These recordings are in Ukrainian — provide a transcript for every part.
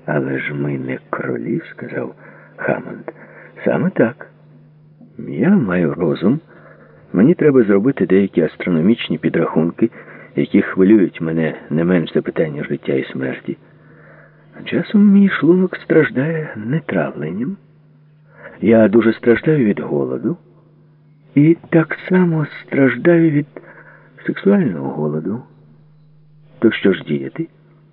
Але ж ми не королі, сказав Хаммонд. Саме так. Я маю розум. Мені треба зробити деякі астрономічні підрахунки, які хвилюють мене не менш за питання життя і смерті. Часом мій шлунок страждає нетравленням. Я дуже страждаю від голоду. І так само страждаю від сексуального голоду. То що ж діяти?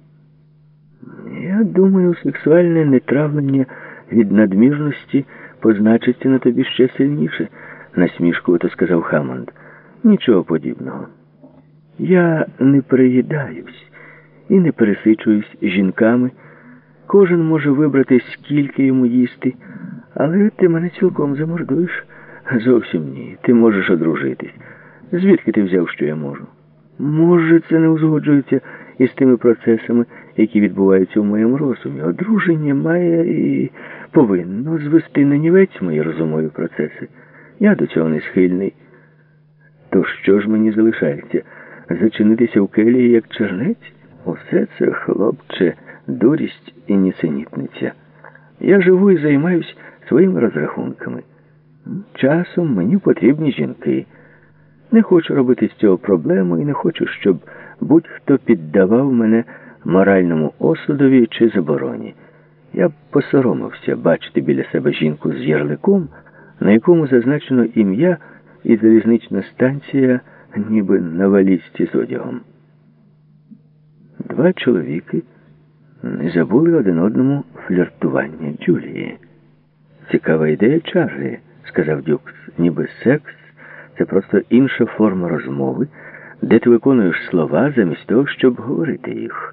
Я думаю, сексуальне нетравлення від надмірності позначиться на тобі ще сильніше, насмішкувато сказав Хаммонд. Нічого подібного. Я не переїдаюсь і не пересичуюсь жінками. Кожен може вибрати, скільки йому їсти, але ти мене цілком замордуєш. Зовсім ні. Ти можеш одружитись. Звідки ти взяв, що я можу? Може, це не узгоджується із тими процесами, які відбуваються в моєму розумі. Одруження має і повинно звести на нівець мої розумові процеси. Я до цього не схильний. То що ж мені залишається? Зачинитися в келії, як чернець? Усе це, хлопче, дурість і нісенітниця. Я живу і займаюсь своїми розрахунками. Часом мені потрібні жінки. Не хочу робити з цього проблему і не хочу, щоб будь-хто піддавав мене моральному осудові чи забороні. Я б посоромився бачити біля себе жінку з ярликом, на якому зазначено ім'я і залізнична станція, ніби на валізці з одягом. Два чоловіки не забули один одному фліртування Джулії. Цікава ідея, Чарлі, сказав Дюкс, ніби секс – це просто інша форма розмови, де ти виконуєш слова замість того, щоб говорити їх.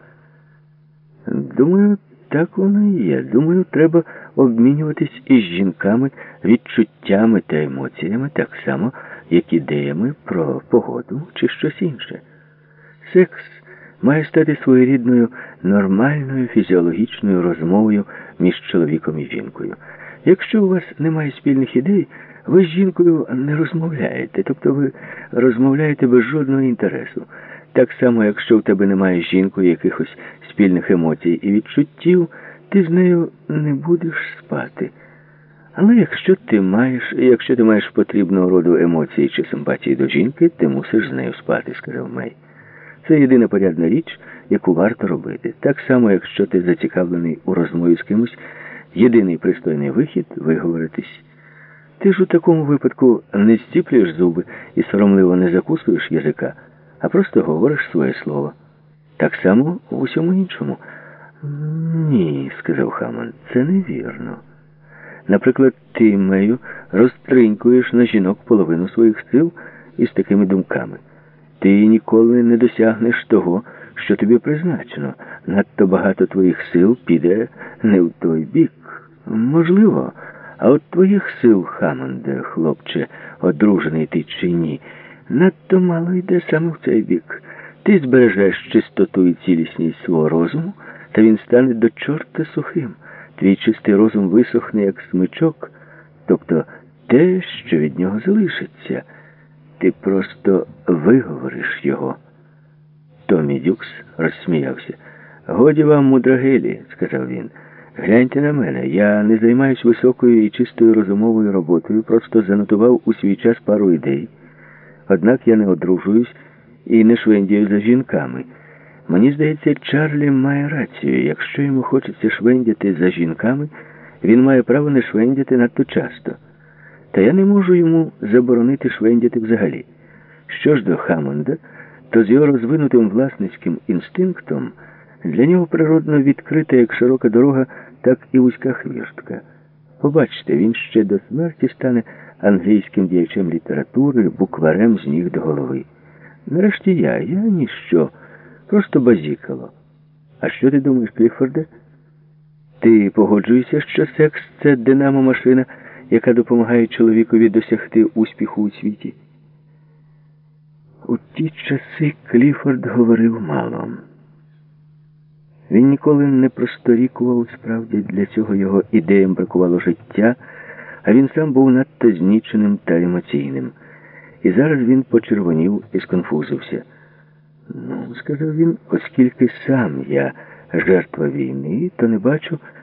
Думаю, так воно і є. Думаю, треба обмінюватись із жінками відчуттями та емоціями так само, як ідеями про погоду чи щось інше. Секс має стати своєрідною нормальною фізіологічною розмовою між чоловіком і жінкою. Якщо у вас немає спільних ідей, ви з жінкою не розмовляєте, тобто ви розмовляєте без жодного інтересу. Так само, якщо в тебе немає з жінкою якихось спільних емоцій і відчуттів, ти з нею не будеш спати. Але якщо ти маєш потрібного роду емоції чи симпатії до жінки, ти мусиш з нею спати, сказав Мей. Це єдина порядна річ, яку варто робити. Так само, якщо ти зацікавлений у розмові з кимось, єдиний пристойний вихід – виговоритись. Ти ж у такому випадку не зціплюєш зуби і соромливо не закусуєш язика, а просто говориш своє слово. Так само в усьому іншому. Ні, сказав Хаммонд, це невірно. Наприклад, ти, Мею, розтринькуєш на жінок половину своїх сил із такими думками. Ти ніколи не досягнеш того, що тобі призначено. Надто багато твоїх сил піде не в той бік. Можливо. А от твоїх сил, Хаммонде, хлопче, одружений ти чи ні, надто мало йде саме в цей бік. Ти збережеш чистоту і цілісність свого розуму, та він стане до чорта сухим. Твій чистий розум висохне, як смичок, тобто те, що від нього залишиться. Ти просто виговориш його. Томмі Дюкс розсміявся. «Годі вам, мудрагелі», – сказав він. «Гляньте на мене, я не займаюсь високою і чистою розумовою роботою, просто занотував у свій час пару ідей. Однак я не одружуюсь і не швендію за жінками. Мені здається, Чарлі має рацію. Якщо йому хочеться швендяти за жінками, він має право не швендяти надто часто. Та я не можу йому заборонити швендяти взагалі. Що ж до Хаммонда, то з його розвинутим власницьким інстинктом для нього природно відкрита як широка дорога, так і вузька хвіртка. Побачте, він ще до смерті стане англійським діячем літератури, букварем з ніг до голови. Нарешті я ніщо, просто базікало. А що ти думаєш, Кліффорде? Ти погоджуєшся, що секс – це динамо-машина, яка допомагає чоловікові досягти успіху у світі? У ті часи Кліффорд говорив мало. Він ніколи не просторікував, справді для цього його ідеям бракувало життя, а він сам був надто зніченим та емоційним. І зараз він почервонів і сконфузився. «Ну, – сказав він, – оскільки сам я жертва війни, то не бачу,